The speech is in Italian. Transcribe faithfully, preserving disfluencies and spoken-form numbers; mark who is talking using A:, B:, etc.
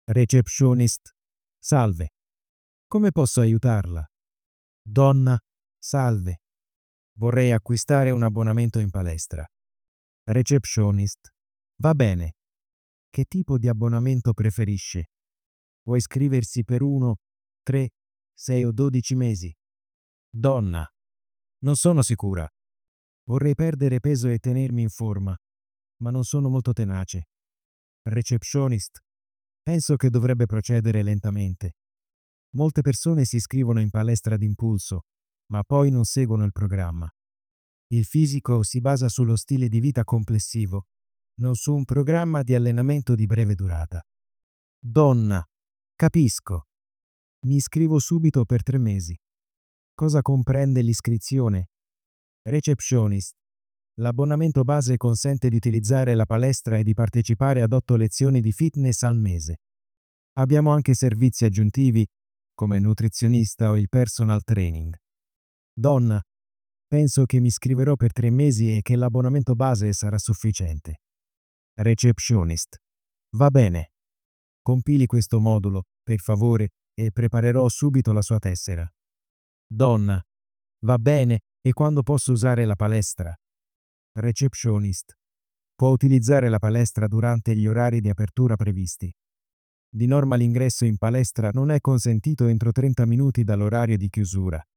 A: Receptionist. Salve. Come posso aiutarla? Donna. Salve. Vorrei acquistare un abbonamento in palestra. Receptionist. Va bene. Che tipo di abbonamento preferisce? Può iscriversi per uno, tre, sei o dodici mesi? Donna. Non sono sicura. Vorrei perdere peso e tenermi in forma, ma non sono molto tenace. Receptionist. Penso che dovrebbe procedere lentamente. Molte persone si iscrivono in palestra d'impulso, ma poi non seguono il programma. Il fisico si basa sullo stile di vita complessivo, non su un programma di allenamento di breve durata. Donna. Capisco. Mi iscrivo subito per tre mesi. Cosa comprende l'iscrizione? Receptionist. L'abbonamento base consente di utilizzare la palestra e di partecipare ad otto lezioni di fitness al mese. Abbiamo anche servizi aggiuntivi, come nutrizionista o il personal training. Donna. Penso che mi iscriverò per tre mesi e che l'abbonamento base sarà sufficiente. Receptionist. Va bene. Compili questo modulo, per favore, e preparerò subito la sua tessera. Donna. Va bene, e quando posso usare la palestra? Receptionist. Può utilizzare la palestra durante gli orari di apertura previsti. Di norma l'ingresso in palestra non è consentito entro trenta minuti dall'orario di chiusura.